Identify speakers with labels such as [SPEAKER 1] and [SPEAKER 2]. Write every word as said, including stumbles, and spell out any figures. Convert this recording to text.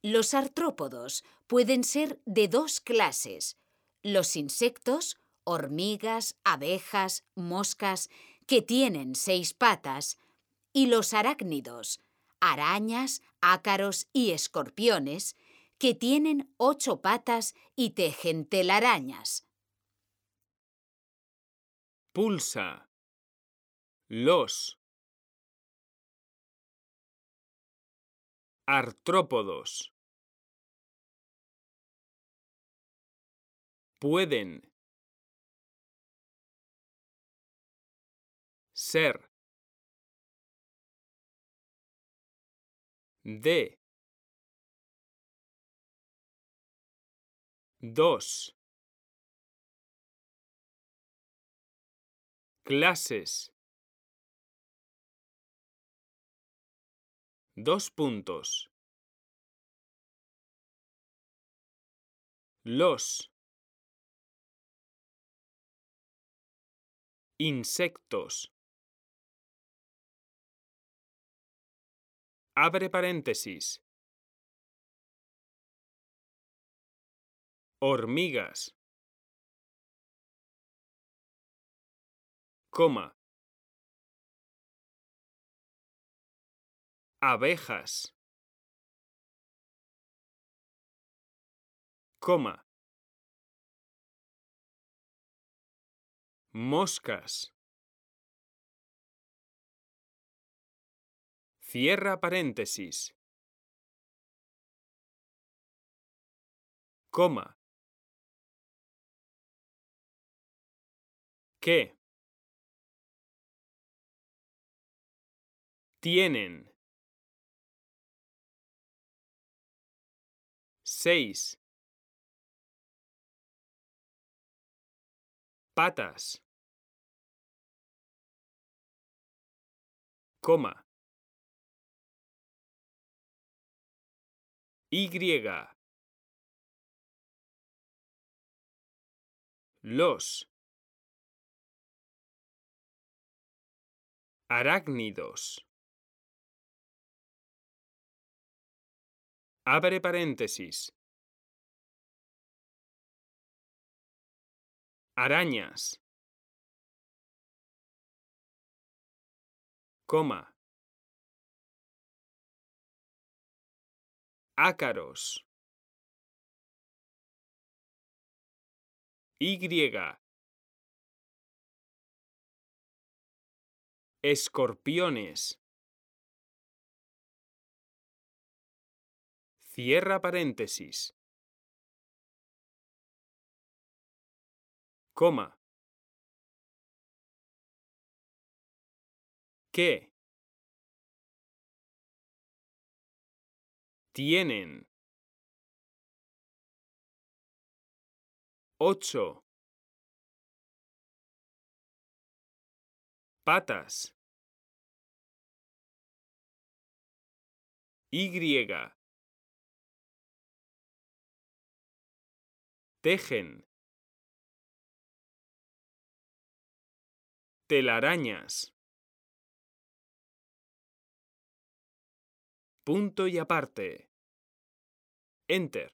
[SPEAKER 1] Los artrópodos pueden ser de dos clases: los insectos, hormigas, abejas, moscas, que tienen seis patas, y los arácnidos, arañas, ácaros y escorpiones, que tienen ocho patas y tejen telarañas.
[SPEAKER 2] Pulsa. Los artrópodos pueden ser de dos clases. Dos puntos. Los insectos. Abre paréntesis. Hormigas. Coma. Abejas. Coma. Moscas. Cierra paréntesis. Coma. ¿Qué? Tienen. Seis. Patas. Coma. Y. Los arácnidos. Abre paréntesis. Arañas. Coma. Ácaros. Y. Escorpiones. Cierra paréntesis. Coma. ¿Qué? Tienen. Ocho. Patas. Y. Tejen. Telarañas. Punto y aparte. Enter.